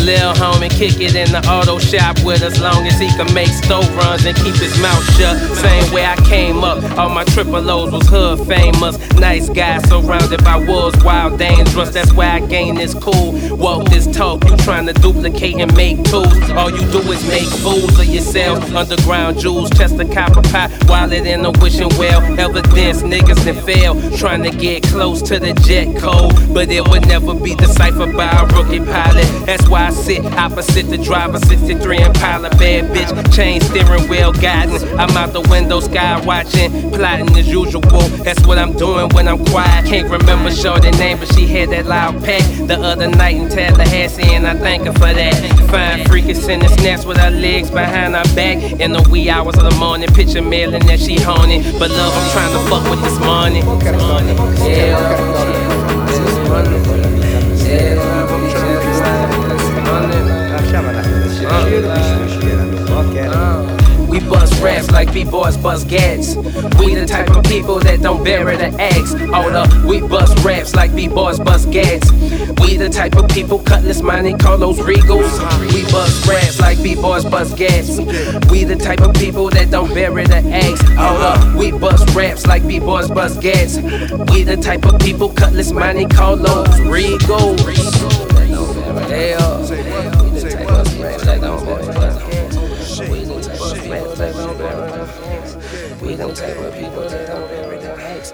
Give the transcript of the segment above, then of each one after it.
Lil homie kick it in the auto shop with us, long as he can make stove runs and keep his mouth shut. Same way I came up, all my triple O's was hood famous. Nice guy surrounded by wolves, wild, dangerous. That's why I gain this cool. Walk this talk, you trying to duplicate and make tools. All you do is make fools of yourself. Underground jewels, chest of copper pie, wallet in a wishing well. Evidence niggas that fail, trying to get close to the jet code, but it would never be deciphered by a rookie pilot. That's why I sit opposite the driver, 63 Impala, bad bitch, chain steering wheel guiding. I'm out the window, sky watching, plotting as usual. That's what I'm doing when I'm quiet. Can't remember shorty name, but she had that loud pack the other night in Tallahassee, and I thank her for that. Fine freakin' sending snaps with her legs behind her back in the wee hours of the morning. Picture mailing that she haunted, but love, I'm trying to fuck with this money. We bust raps like B-boys bust gats. We the type of people that don't bury the axe. Hold up, we bust raps like B-boys bust gats. We the type of people, Cutlass, Monte Carlos, Regals. We bust raps like B-boys bust gats. We the type of people that don't bury the axe. Hold up, we bust raps like B-boys bust gats. We the type of people, Cutlass, Monte Carlos, Regals. We don't take with people that don't bury their eggs.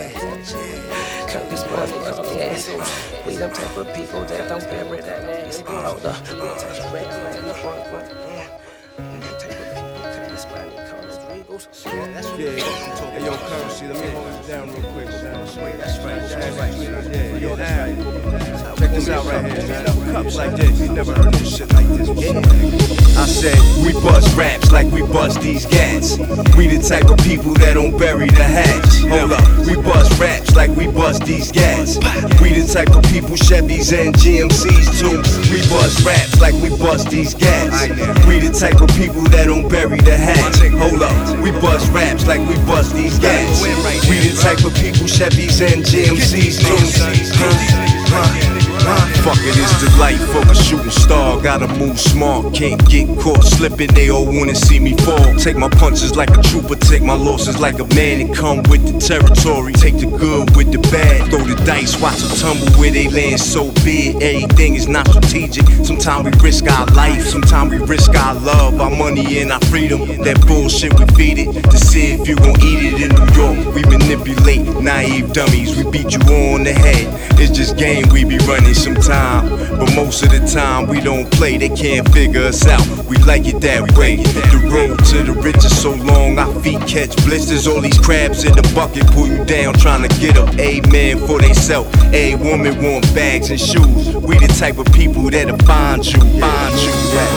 Cut this money, cut gas. We don't take with people that don't bury their eggs. Hold up, we don't take with people that don't bury their eggs. We don't take with people that cut this money, call us Regals. Hey, yo, Currency, let me hold this down real quick. That's right. Yo, now, check this out right here, man. Cups like this, you never heard this shit like this. I said, we bust raps like we bust these gats. We the type of people that don't bury the hatch. Hold up, we bust raps like we bust these gats. We the type of people, Chevys and GMCs too. We bust raps like we bust these gats. We the type of people that don't bury the hatch. Hold up, we bust raps like we bust these gats. We the type of people, Chevys and GMCs too. Fuck it, it's the life of a shooting star. Gotta move smart, can't get caught slipping. They all wanna see me fall. Take my punches like a trooper, take my losses like a man, and come with the territory. Take the good with the bad, throw the dice, watch them tumble where they land. So big, everything is not strategic. Sometimes we risk our life, sometimes we risk our love, our money and our freedom. That bullshit we feed it to see if you gon' eat it in New York. We manipulate naive dummies, we beat you on the head. It's just game we be running sometime, but most of the time we don't play. They can't figure us out. We like it that way. The road to the riches so long, our feet catch blisters. All these crabs in the bucket pull you down, trying to get up. A man for they self, a woman want bags and shoes. We the type of people that'll find you, find you.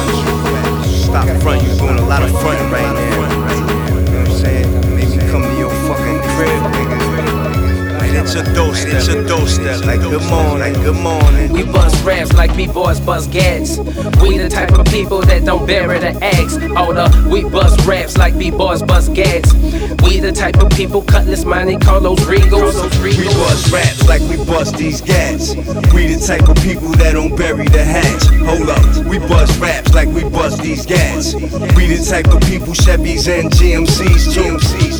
Stop front, you doing a lot of fronting right now. You know what I'm saying? Make me come to your fucking crib, nigga. It's your doorstep, like good morning. We bust raps like B-boys bust gats. We the type of people that don't bury the axe. Hold up, we bust raps like B-boys bust gats. We the type of people, Cutlass, Monte Carlos, Regals. We bust raps like we bust these gats. We the type of people that don't bury the hatch. Hold up, we bust raps like we bust these gats. We the type of people, Chevys and GMCs too.